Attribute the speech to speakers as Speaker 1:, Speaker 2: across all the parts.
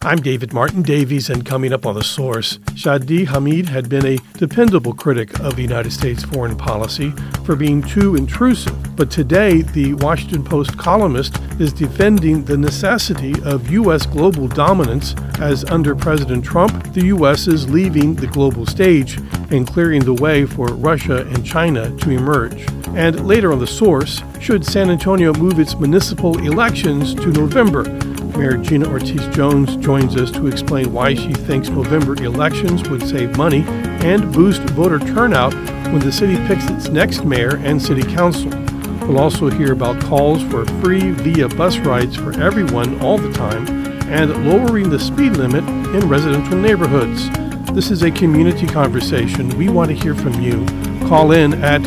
Speaker 1: I'm David Martin Davies, and coming up on The Source, Shadi Hamid had been a dependable critic of the United States foreign policy for being too intrusive. But today, the Washington Post columnist is defending the necessity of U.S. global dominance as under President Trump, the U.S. is leaving the global stage and clearing the way for Russia and China to emerge. And later on The Source, should San Antonio move its municipal elections to November? Mayor Gina Ortiz-Jones joins us to explain why she thinks November elections would save money and boost voter turnout when the city picks its next mayor and city council. We'll also hear about calls for free via bus rides for everyone all the time and lowering the speed limit in residential neighborhoods. This is a community conversation. We want to hear from you. Call in at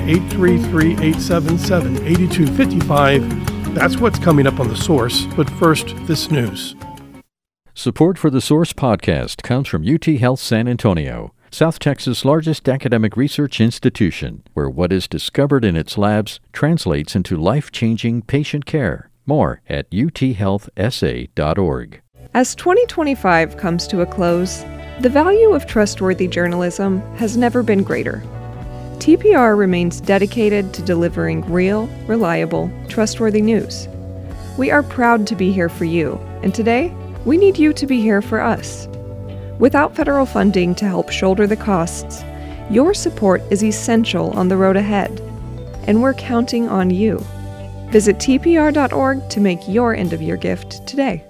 Speaker 1: 833-877-8255. That's what's coming up on The Source, but first, this news.
Speaker 2: Support for The Source podcast comes from UT Health San Antonio, South Texas' largest academic research institution, where what is discovered in its labs translates into life-changing patient care. More at uthealthsa.org.
Speaker 3: As 2025 comes to a close, the value of trustworthy journalism has never been greater. TPR remains dedicated to delivering real, reliable, trustworthy news. We are proud to be here for you, and today, we need you to be here for us. Without federal funding to help shoulder the costs, your support is essential on the road ahead, and we're counting on you. Visit tpr.org to make your end-of-year gift today.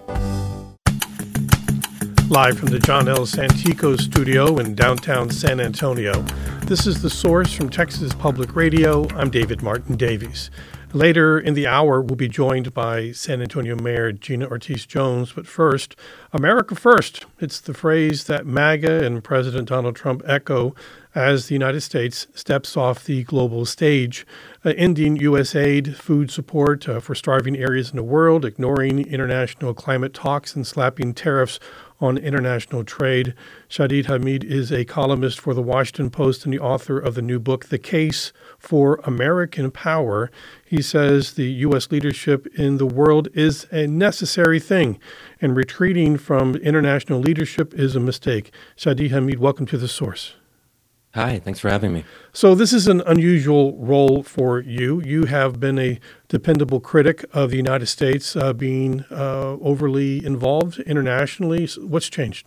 Speaker 1: Live from the John L. Santico studio in downtown San Antonio, this is The Source from Texas Public Radio. I'm David Martin Davies. Later in the hour, we'll be joined by San Antonio Mayor Gina Ortiz-Jones. But first, America First. It's the phrase that MAGA and President Donald Trump echo as the United States steps off the global stage, ending U.S. aid, food support for starving areas in the world, ignoring international climate talks, and slapping tariffs on international trade. Shadi Hamid is a columnist for The Washington Post and the author of the new book, The Case for American Power. He says the U.S. leadership in the world is a necessary thing, and retreating from international leadership is a mistake. Shadi Hamid, welcome to The Source.
Speaker 4: Hi, thanks for having me.
Speaker 1: So this is an unusual role for you. You have been a dependable critic of the United States, being overly involved internationally. What's changed?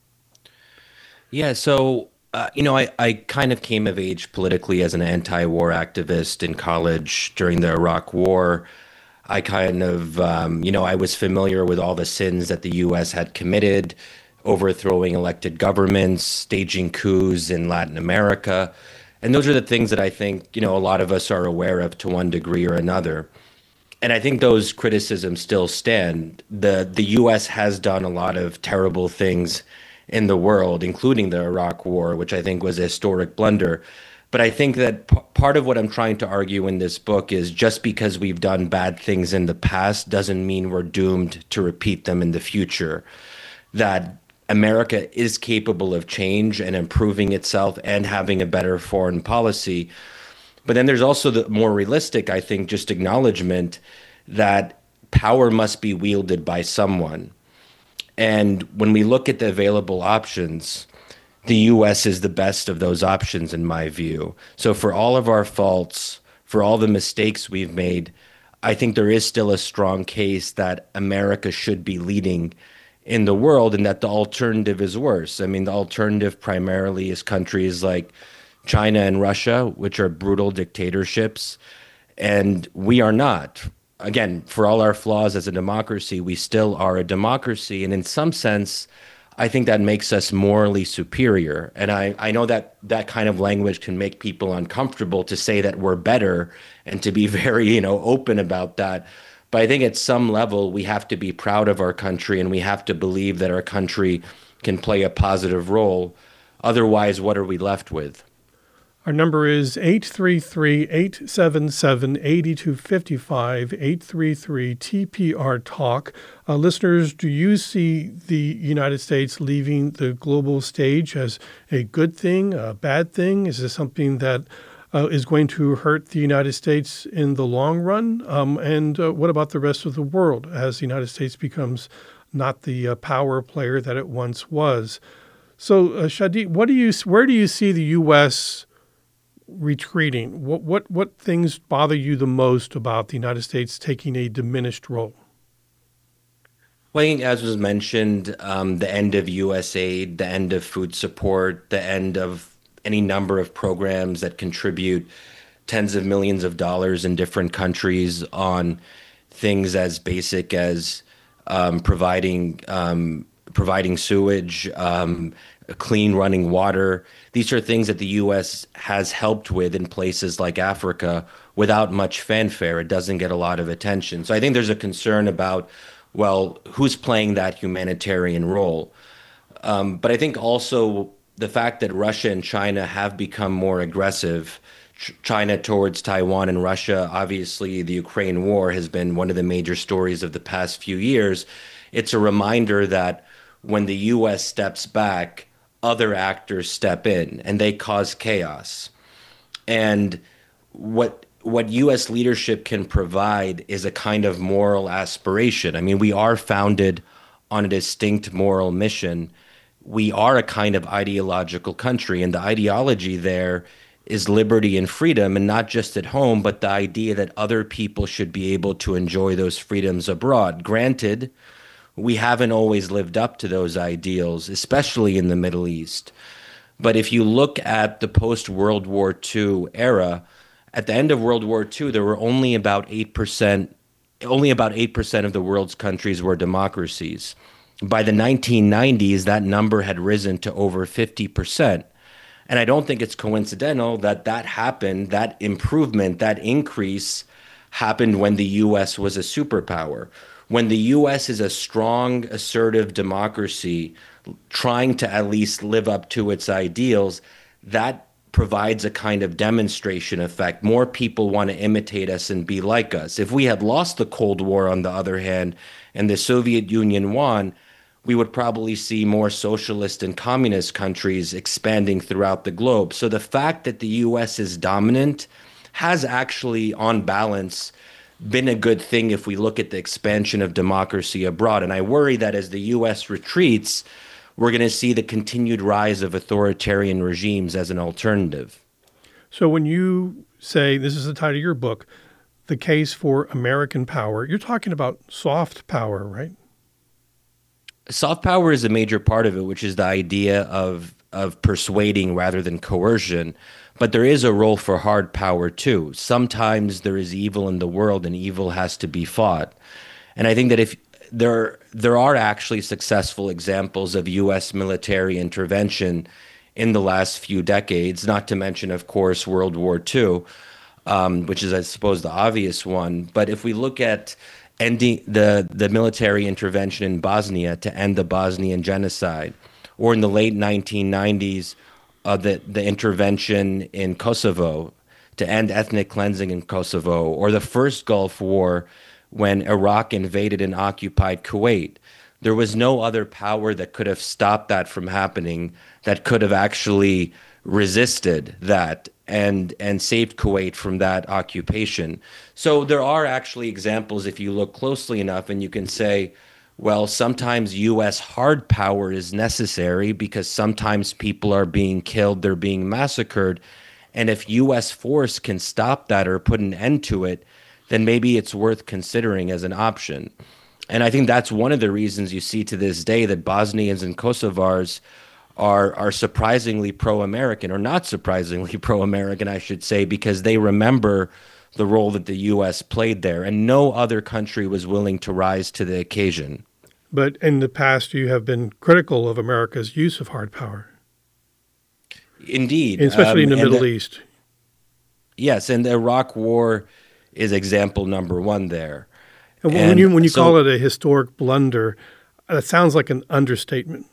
Speaker 4: Yeah, so, I kind of came of age politically as an anti-war activist in college during the Iraq War. I kind of, I was familiar with all the sins that the U.S. had committed, overthrowing elected governments, staging coups in Latin America. And those are the things that I think, a lot of us are aware of to one degree or another. And I think those criticisms still stand. The U.S. has done a lot of terrible things in the world, including the Iraq War, which I think was a historic blunder. But I think that part of what I'm trying to argue in this book is just because we've done bad things in the past doesn't mean we're doomed to repeat them in the future. That America is capable of change and improving itself and having a better foreign policy. But then there's also the more realistic, I think, just acknowledgement that power must be wielded by someone. And when we look at the available options, the U.S. is the best of those options, in my view. So for all of our faults, for all the mistakes we've made, I think there is still a strong case that America should be leading in the world, and that the alternative is worse. I mean, the alternative primarily is countries like China and Russia, which are brutal dictatorships, and we are not. Again, for all our flaws as a democracy, we still are a democracy, and in some sense, I think that makes us morally superior. And I know that that kind of language can make people uncomfortable to say that we're better and to be very, open about that. But I think at some level, we have to be proud of our country, and we have to believe that our country can play a positive role. Otherwise, what are we left with?
Speaker 1: Our number is 833-877-8255, 833-TPR-TALK. Listeners, do you see the United States leaving the global stage as a good thing, a bad thing? Is this something that is going to hurt the United States in the long run? And what about the rest of the world as the United States becomes not the power player that it once was. So, Shadi, where do you see the U.S. retreating? What things bother you the most about the United States taking a diminished role?
Speaker 4: Well, I think, as was mentioned, the end of U.S. aid, the end of food support, the end of any number of programs that contribute tens of millions of dollars in different countries on things as basic as providing sewage, clean running water. These are things that the U.S. has helped with in places like Africa without much fanfare. It doesn't get a lot of attention. So I think there's a concern about, well, who's playing that humanitarian role? But I think also the fact that Russia and China have become more aggressive, China towards Taiwan and Russia, obviously the Ukraine war has been one of the major stories of the past few years. It's a reminder that when the U.S. steps back, other actors step in and they cause chaos. And what U.S. leadership can provide is a kind of moral aspiration. I mean, we are founded on a distinct moral mission. We are a kind of ideological country, and the ideology there is liberty and freedom, and not just at home, but the idea that other people should be able to enjoy those freedoms abroad. Granted, we haven't always lived up to those ideals, especially in the Middle East. But if you look at the post-World War II era, at the end of World War II, there were only about 8% of the world's countries were democracies. By the 1990s, that number had risen to over 50%. And I don't think it's coincidental that happened, that improvement, that increase happened when the U.S. was a superpower. When the U.S. is a strong, assertive democracy trying to at least live up to its ideals, that provides a kind of demonstration effect. More people want to imitate us and be like us. If we had lost the Cold War, on the other hand, and the Soviet Union won, we would probably see more socialist and communist countries expanding throughout the globe. So the fact that the U.S. is dominant has actually, on balance, been a good thing if we look at the expansion of democracy abroad. And I worry that as the U.S. retreats, we're going to see the continued rise of authoritarian regimes as an alternative.
Speaker 1: So when you say, this is the title of your book, The Case for American Power, you're talking about soft power, right?
Speaker 4: Soft power is a major part of it, which is the idea of persuading rather than coercion. But there is a role for hard power, too. Sometimes there is evil in the world and evil has to be fought. And I think that if there are actually successful examples of U.S. military intervention in the last few decades, not to mention, of course, World War II, which is, I suppose, the obvious one. But if we look at ending the military intervention in Bosnia to end the Bosnian genocide, or in the late 1990s, the intervention in Kosovo to end ethnic cleansing in Kosovo, or the first Gulf War when Iraq invaded and occupied Kuwait. There was no other power that could have stopped that from happening, that could have actually resisted that and saved Kuwait from that occupation. So there are actually examples, if you look closely enough, and you can say, well, sometimes U.S. hard power is necessary because sometimes people are being killed, they're being massacred. And if U.S. force can stop that or put an end to it, then maybe it's worth considering as an option. And I think that's one of the reasons you see to this day that Bosnians and Kosovars are surprisingly pro-American, or not surprisingly pro-American, I should say, because they remember the role that the U.S. played there, and no other country was willing to rise to the occasion.
Speaker 1: But in the past, you have been critical of America's use of hard power.
Speaker 4: Indeed.
Speaker 1: Especially in the Middle East.
Speaker 4: Yes, and the Iraq War is example number one there.
Speaker 1: And when you call it a historic blunder, that sounds like an understatement.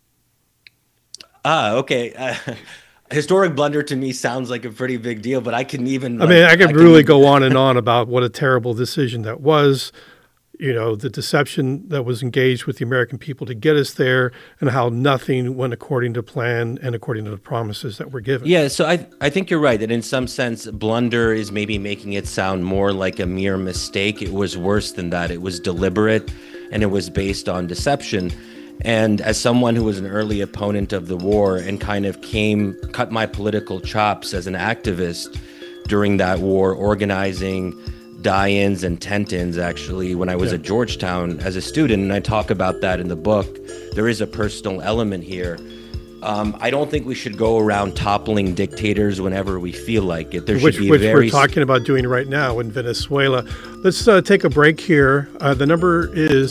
Speaker 4: Okay. Historic blunder to me sounds like a pretty big deal, but I can even...
Speaker 1: I could really go on and on about what a terrible decision that was, the deception that was engaged with the American people to get us there, and how nothing went according to plan and according to the promises that were given.
Speaker 4: Yeah, so I think you're right that in some sense, blunder is maybe making it sound more like a mere mistake. It was worse than that. It was deliberate. and it was based on deception. And as someone who was an early opponent of the war and kind of cut my political chops as an activist during that war, organizing die-ins and tent-ins, actually, when I was at Georgetown as a student, and I talk about that in the book, there is a personal element here. I don't think we should go around toppling dictators whenever we feel like it.
Speaker 1: Which we're talking about doing right now in Venezuela. Let's take a break here. The number is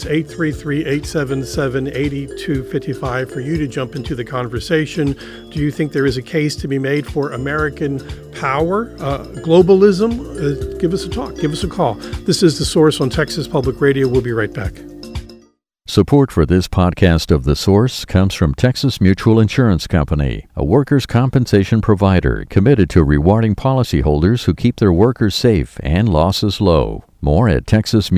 Speaker 1: 833-877-8255 for you to jump into the conversation. Do you think there is a case to be made for American power, globalism? Give us a talk. Give us a call. This is The Source on Texas Public Radio. We'll be right back.
Speaker 2: Support for this podcast of The Source comes from Texas Mutual Insurance Company, a workers' compensation provider committed to rewarding policyholders who keep their workers safe and losses low. More at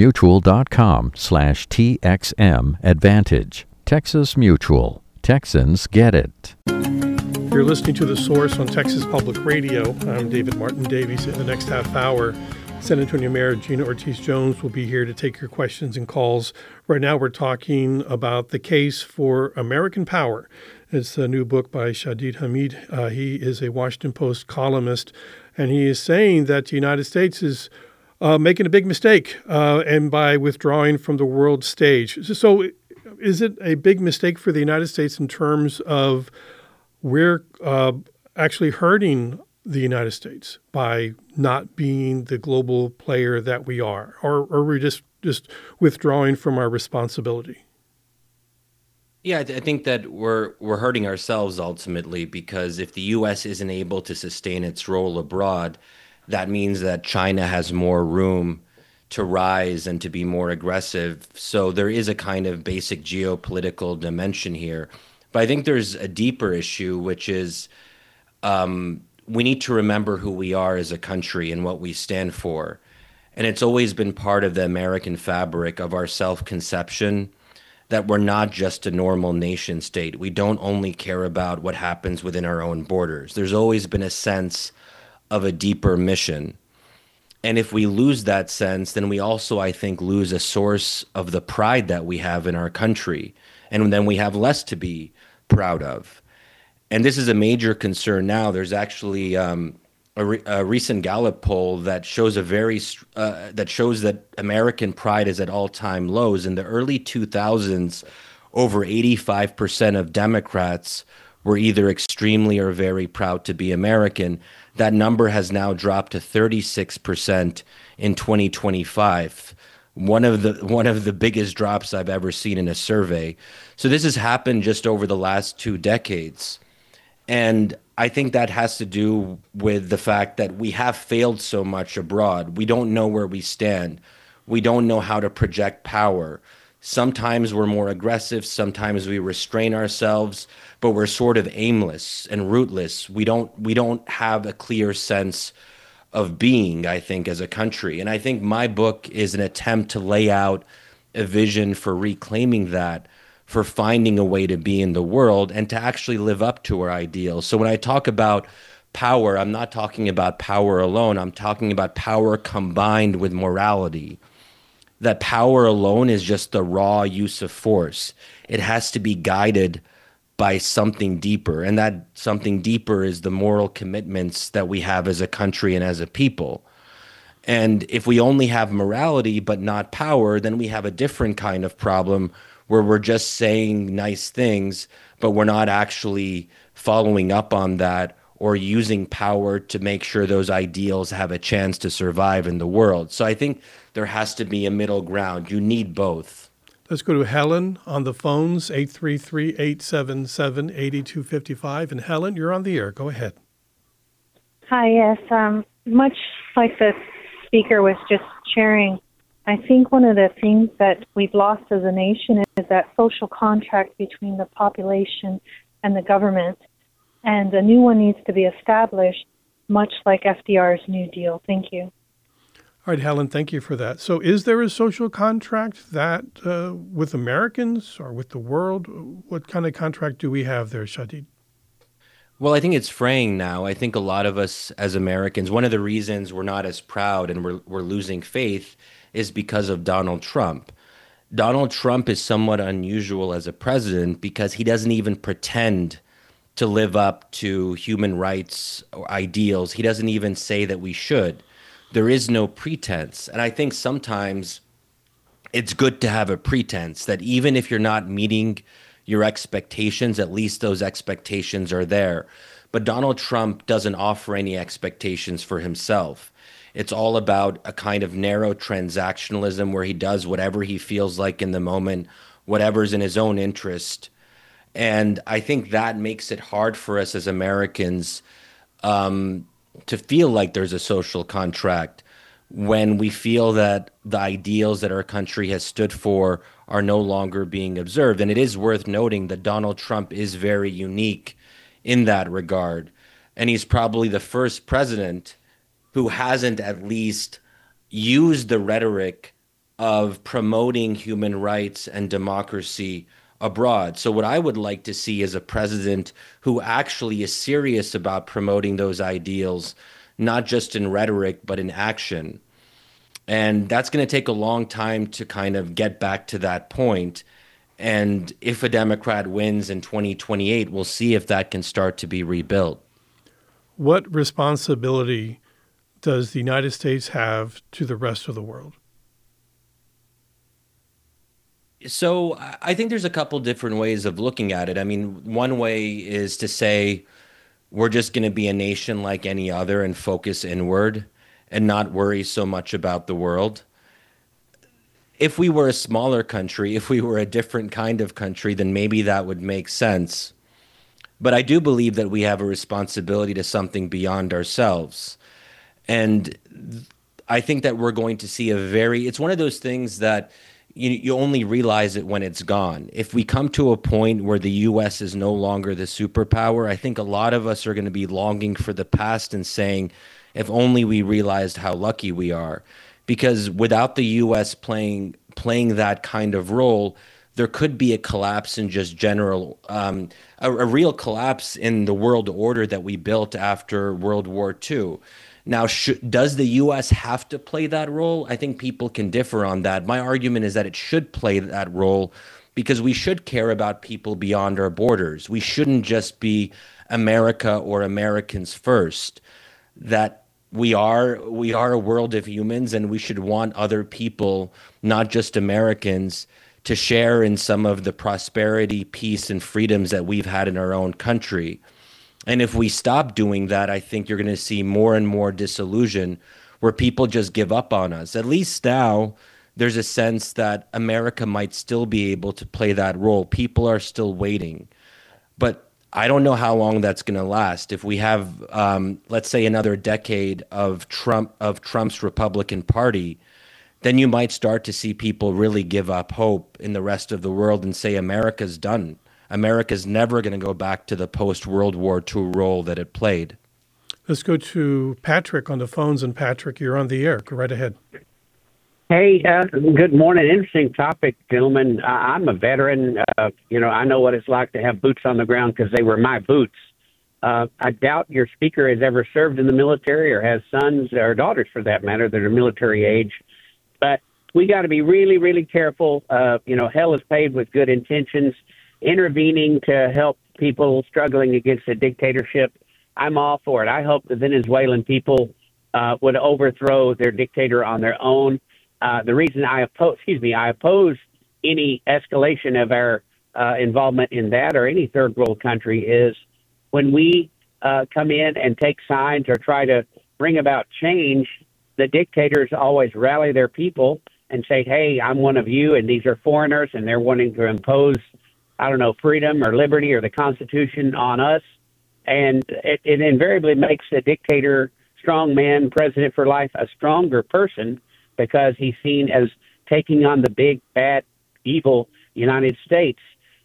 Speaker 2: texasmutual.com/TXM Advantage. Texas Mutual. Texans get it.
Speaker 1: You're listening to The Source on Texas Public Radio. I'm David Martin Davies. In the next half hour, San Antonio Mayor Gina Ortiz-Jones will be here to take your questions and calls. Right now, we're talking about the case for American Power. It's a new book by Shadid Hamid. He is a Washington Post columnist, and he is saying that the United States is making a big mistake and by withdrawing from the world stage. So is it a big mistake for the United States in terms of we're actually hurting the United States by not being the global player that we are, or are we just withdrawing from our responsibility?
Speaker 4: Yeah, I think that we're hurting ourselves ultimately, because if the U.S. isn't able to sustain its role abroad, that means that China has more room to rise and to be more aggressive. So there is a kind of basic geopolitical dimension here. But I think there's a deeper issue, which is we need to remember who we are as a country and what we stand for. And it's always been part of the American fabric of our self-conception that we're not just a normal nation state. We don't only care about what happens within our own borders. There's always been a sense of a deeper mission. And if we lose that sense, then we also, I think, lose a source of the pride that we have in our country. And then we have less to be proud of. And this is a major concern now. There's actually a recent Gallup poll that shows that American pride is at all-time lows. In the early 2000s, over 85% of Democrats were either extremely or very proud to be American. That number has now dropped to 36% in 2025. One of the biggest drops I've ever seen in a survey. So this has happened just over the last 2 decades. And I think that has to do with the fact that we have failed so much abroad. We don't know where we stand. We don't know how to project power. Sometimes we're more aggressive. Sometimes we restrain ourselves, but we're sort of aimless and rootless. We don't have a clear sense of being, I think, as a country. And I think my book is an attempt to lay out a vision for reclaiming that, for finding a way to be in the world and to actually live up to our ideals. So when I talk about power, I'm not talking about power alone. I'm talking about power combined with morality. That power alone is just the raw use of force. It has to be guided by something deeper. And that something deeper is the moral commitments that we have as a country and as a people. And if we only have morality but not power, then we have a different kind of problem where we're just saying nice things, but we're not actually following up on that or using power to make sure those ideals have a chance to survive in the world. So I think there has to be a middle ground. You need both.
Speaker 1: Let's go to Helen on the phones, 833-877-8255. And Helen, you're on the air. Go ahead.
Speaker 5: Hi, yes. Much like the speaker was just sharing, I think one of the things that we've lost as a nation is that social contract between the population and the government. And a new one needs to be established, much like FDR's New Deal. Thank you.
Speaker 1: All right, Helen, thank you for that. So is there a social contract that with Americans or with the world? What kind of contract do we have there, Shadid?
Speaker 4: Well, I think it's fraying now. I think a lot of us as Americans, one of the reasons we're not as proud and we're losing faith is because of Donald Trump. Donald Trump is somewhat unusual as a president because he doesn't even pretend to live up to human rights or ideals. He doesn't even say that we should. There is no pretense. And I think sometimes it's good to have a pretense that even if you're not meeting your expectations, at least those expectations are there. But Donald Trump doesn't offer any expectations for himself. It's all about a kind of narrow transactionalism where he does whatever he feels like in the moment, whatever's in his own interest. And I think that makes it hard for us as Americans to feel like there's a social contract when we feel that the ideals that our country has stood for are no longer being observed. And it is worth noting that Donald Trump is very unique in that regard. And he's probably the first president who hasn't at least used the rhetoric of promoting human rights and democracy abroad. So what I would like to see is a president who actually is serious about promoting those ideals, not just in rhetoric, but in action. And that's going to take a long time to kind of get back to that point. And if a Democrat wins in 2028, we'll see if that can start to be rebuilt.
Speaker 1: What responsibility does the United States have to the rest of the world?
Speaker 4: So I think there's a couple different ways of looking at it. I mean, one way is to say we're just going to be a nation like any other and focus inward and not worry so much about the world. If we were a smaller country, if we were a different kind of country, then maybe that would make sense. But I do believe that we have a responsibility to something beyond ourselves. And I think that we're going to see it's one of those things that you only realize it when it's gone. If we come to a point where the U.S. is no longer the superpower, I think a lot of us are going to be longing for the past and saying, if only we realized how lucky we are. Because without the U.S. playing that kind of role, there could be a collapse in just general, a real collapse in the world order that we built after World War II. Now, does the U.S. have to play that role? I think people can differ on that. My argument is that it should play that role because we should care about people beyond our borders. We shouldn't just be America or Americans first. That we are a world of humans, and we should want other people, not just Americans, to share in some of the prosperity, peace, and freedoms that we've had in our own country. And if we stop doing that, I think you're going to see more and more disillusion where people just give up on us. At least now, there's a sense that America might still be able to play that role. People are still waiting. But I don't know how long that's going to last. If we have, let's say, another decade of Trump's Republican Party, then you might start to see people really give up hope in the rest of the world and say America's done. America's never going to go back to the post-World War II role that it played.
Speaker 1: Let's go to Patrick on the phones. And Patrick, you're on the air. Go right ahead.
Speaker 6: Hey, good morning. Interesting topic, gentlemen. I'm a veteran. I know what it's like to have boots on the ground because they were my boots. I doubt your speaker has ever served in the military or has sons or daughters, for that matter, that are military age. But we got to be really, really careful. Hell is paved with good intentions. Intervening to help people struggling against a dictatorship, I'm all for it. I hope the Venezuelan people would overthrow their dictator on their own. The reason I oppose any escalation of our involvement in that or any third world country is when we come in and take sides or try to bring about change, the dictators always rally their people and say, hey, I'm one of you, and these are foreigners, and they're wanting to impose freedom or liberty or the Constitution on us. And it invariably makes the dictator, strong man, president for life, a stronger person because he's seen as taking on the big, bad, evil United States.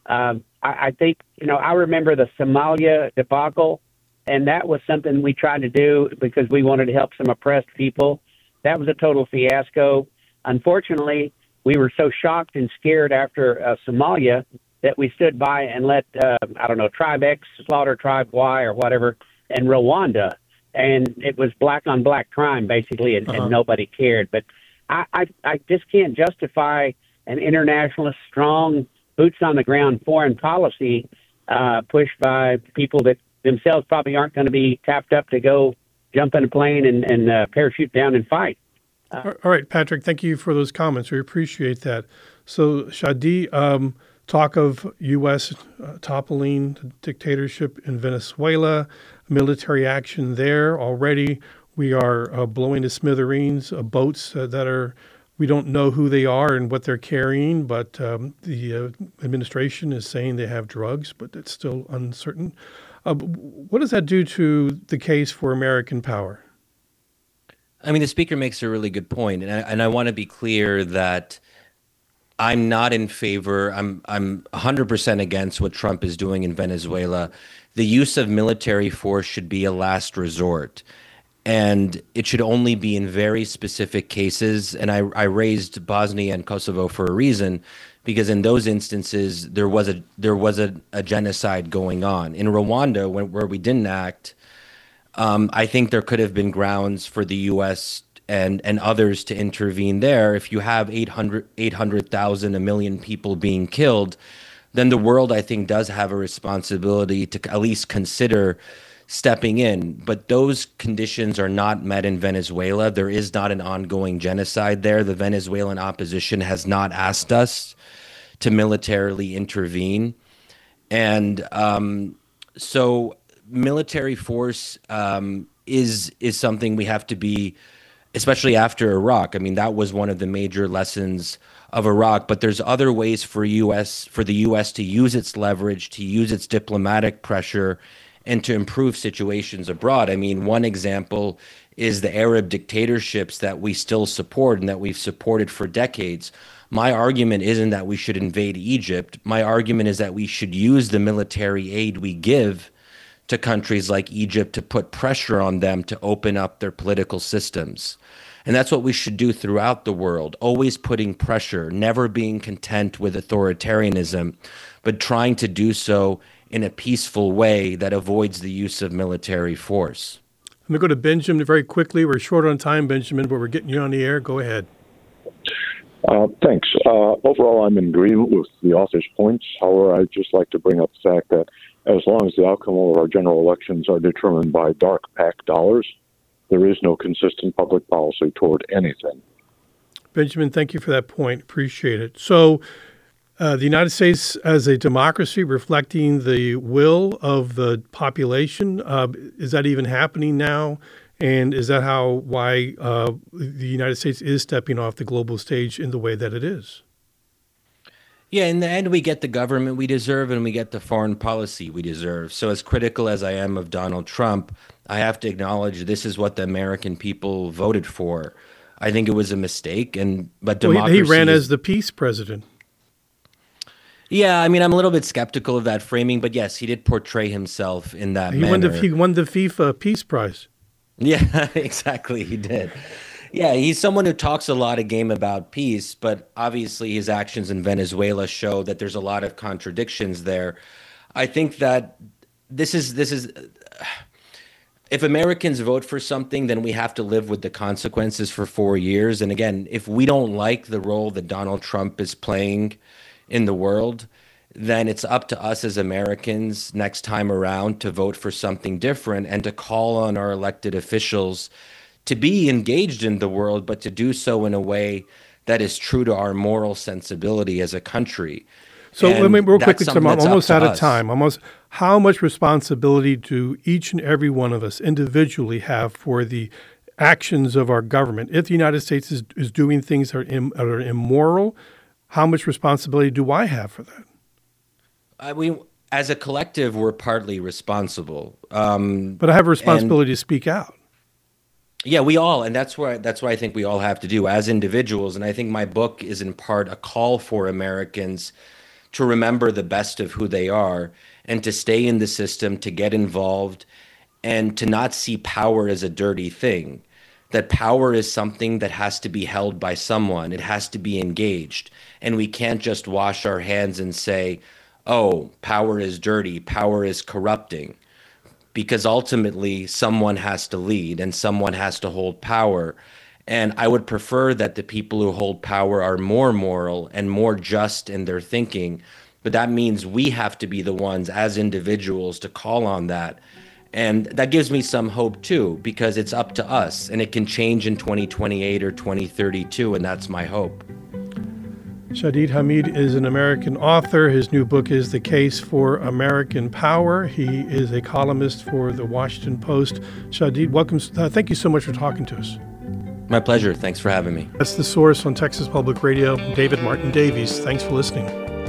Speaker 6: I think, I remember the Somalia debacle, and that was something we tried to do because we wanted to help some oppressed people. That was a total fiasco. Unfortunately, we were so shocked and scared after Somalia that we stood by and let, Tribe X slaughter Tribe Y or whatever in Rwanda. And it was black on black crime, basically, and nobody cared. But I just can't justify an internationalist, strong, boots on the ground foreign policy pushed by people that themselves probably aren't going to be tapped up to go jump in a plane and parachute down and fight.
Speaker 1: All right, Patrick, thank you for those comments. We appreciate that. So, Shadi, talk of U.S. Toppling the dictatorship in Venezuela, military action there already. We are blowing to smithereens boats that are, we don't know who they are and what they're carrying, but the administration is saying they have drugs, but it's still uncertain. What does that do to the case for American power?
Speaker 4: I mean, the speaker makes a really good point, and I want to be clear that I'm not in favor. I'm 100% against what Trump is doing in Venezuela. The use of military force should be a last resort, and it should only be in very specific cases. And I raised Bosnia and Kosovo for a reason, because in those instances there was a genocide going on. In Rwanda, where we didn't act, I think there could have been grounds for the U.S. and others to intervene there. If you have 800,000, 1 million people being killed, then the world, I think, does have a responsibility to at least consider stepping in. But those conditions are not met in Venezuela. There is not an ongoing genocide there. The Venezuelan opposition has not asked us to militarily intervene. And so military force is something we have to be, especially after Iraq. I mean, that was one of the major lessons of Iraq, but there's other ways for the U.S. to use its leverage, to use its diplomatic pressure, and to improve situations abroad. I mean, one example is the Arab dictatorships that we still support and that we've supported for decades. My argument isn't that we should invade Egypt. My argument is that we should use the military aid we give to countries like Egypt to put pressure on them to open up their political systems. And that's what we should do throughout the world, always putting pressure, never being content with authoritarianism, but trying to do so in a peaceful way that avoids the use of military force.
Speaker 1: I'm going to go to Benjamin very quickly. We're short on time, Benjamin, but we're getting you on the air. Go ahead.
Speaker 7: Thanks. Overall, I'm in agreement with the author's points. However, I'd just like to bring up the fact that as long as the outcome of our general elections are determined by dark PAC dollars, there is no consistent public policy toward anything.
Speaker 1: Benjamin, thank you for that point. Appreciate it. So the United States as a democracy reflecting the will of the population, is that even happening now? And is that why the United States is stepping off the global stage in the way that it is?
Speaker 4: Yeah, in the end, we get the government we deserve and we get the foreign policy we deserve. So as critical as I am of Donald Trump, I have to acknowledge this is what the American people voted for. I think it was a mistake, but democracy.
Speaker 1: He ran as the peace president.
Speaker 4: Yeah, I mean, I'm a little bit skeptical of that framing, but yes, he did portray himself in that manner.
Speaker 1: He won the FIFA Peace Prize.
Speaker 4: Yeah, exactly, he did. Yeah, he's someone who talks a lot of game about peace, but obviously his actions in Venezuela show that there's a lot of contradictions there. I think that this is if Americans vote for something, then we have to live with the consequences for 4 years. And again, if we don't like the role that Donald Trump is playing in the world, then it's up to us as Americans next time around to vote for something different and to call on our elected officials to be engaged in the world, but to do so in a way that is true to our moral sensibility as a country.
Speaker 1: So let me real quickly, I'm almost out of time. How much responsibility do each and every one of us individually have for the actions of our government? If the United States is doing things that are immoral, how much responsibility do I have for that?
Speaker 4: As a collective, we're partly responsible.
Speaker 1: But I have a responsibility to speak out.
Speaker 4: Yeah, we all, and that's what I think we all have to do as individuals. And I think my book is in part a call for Americans to remember the best of who they are and to stay in the system, to get involved, and to not see power as a dirty thing. That power is something that has to be held by someone. It has to be engaged. And we can't just wash our hands and say, oh, power is dirty, power is corrupting. Because ultimately someone has to lead and someone has to hold power. And I would prefer that the people who hold power are more moral and more just in their thinking. But that means we have to be the ones as individuals to call on that. And that gives me some hope too, because it's up to us and it can change in 2028 or 2032. And that's my hope.
Speaker 1: Shadid Hamid is an American author. His new book is The Case for American Power. He is a columnist for The Washington Post. Shadid, welcome. Thank you so much for talking to us.
Speaker 4: My pleasure. Thanks for having me.
Speaker 1: That's The Source on Texas Public Radio. David Martin Davies, thanks for listening.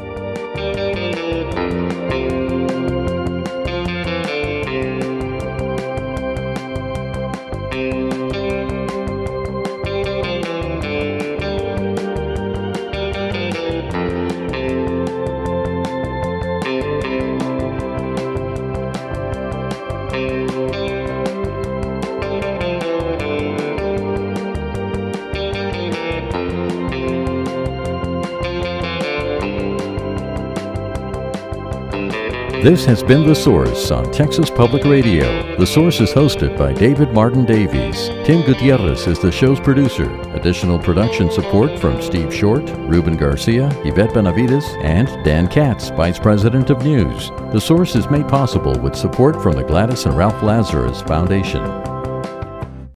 Speaker 2: This has been The Source on Texas Public Radio. The Source is hosted by David Martin Davies. Tim Gutierrez is the show's producer. Additional production support from Steve Short, Ruben Garcia, Yvette Benavides, and Dan Katz, Vice President of News. The Source is made possible with support from the Gladys and Ralph Lazarus Foundation.